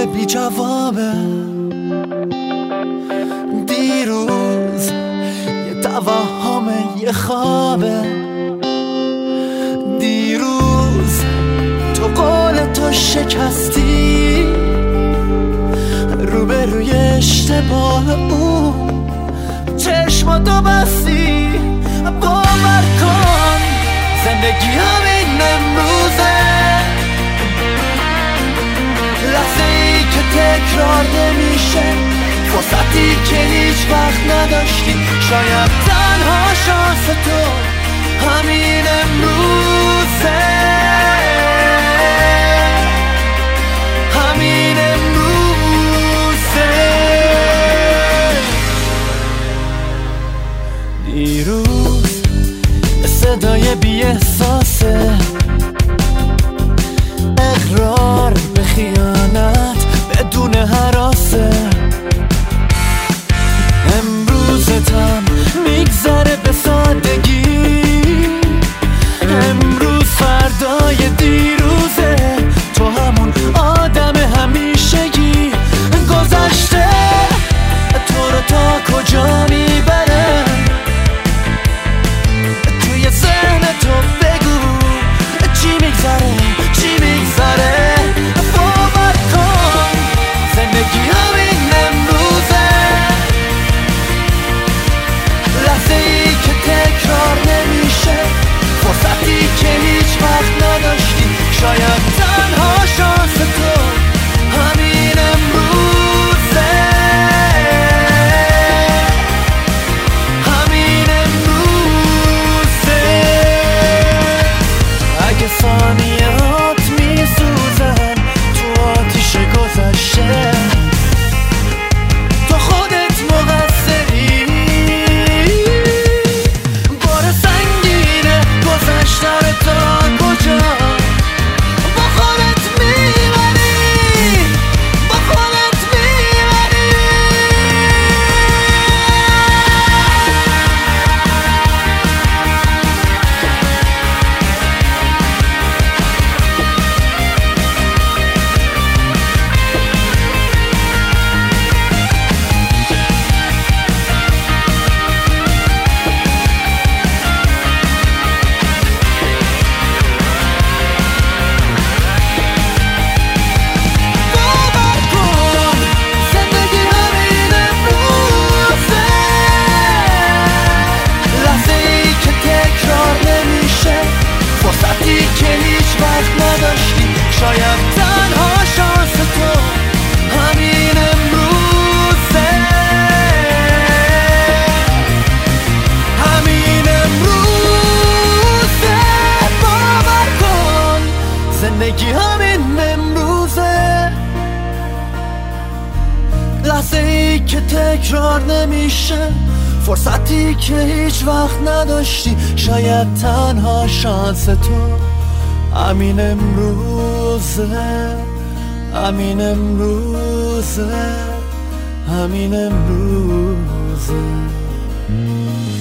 سوال بی جوابه. دیروز یه توهم یه خوابه. دیروز تو قول تو شکستی، روبروی اشتباه اون چشماتو بستی. باور کن زندگی همین امروزه، لحظه ای که تکرار نمیشه، فرصتی که هیچ وقت نداشتی. شاید تنها شانس تو همین امروزه، همین امروزه. دیروز صدای بی احساسه، اقرار به خیانت بدون هراسه. امروزتم میگذره به سادگی، امروز فردای دیروزه. تو همون آدم همیشگی، گذشته تو رو تا کجا میبره؟ توی ذهن تو بگو چی میگذره، چی میگذره. باور کن زندگی همین امروزه، لحظه ای که تکرار نمیشه، فرصتی که هیچ وقت نداشتی. شاید تنها شانس تو همین امروزه، همین امروزه. اگه ثانیات میسوزن تو آتیش گذشته، تو خودت مقصری. بار سنگینه گذشته رو تا کجا با خودت میبری، با خودت میبری. فرصتی که هیچ وقت نداشتی. شاید تنها شانس تو همین امروزه، همین امروزه. باور کن زندگی همین امروزه، لحظه ای که تکرار نمیشه، فرصتی که هیچ وقت نداشتی. شاید تنها شانس تو همین امروزه، همین امروزه، همین امروزه.